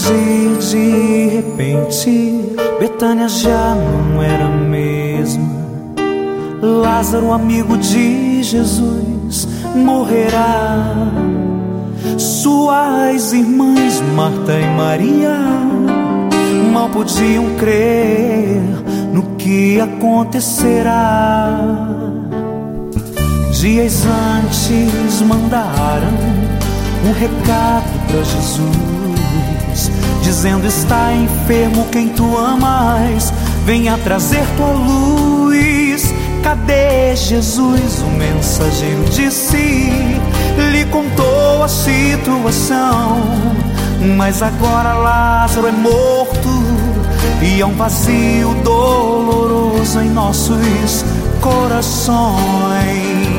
tarde, de repente, Betânia já não era a mesma. Lázaro, amigo de Jesus, morrerá. Suas irmãs, Marta e Maria, mal podiam crer no que acontecerá. Dias antes mandaram um recado para Jesus, dizendo: está enfermo quem tu amas, venha trazer tua luz. Cadê Jesus? O mensageiro disse, lhe contou a situação, mas agora Lázaro é morto e há um vazio doloroso em nossos corações.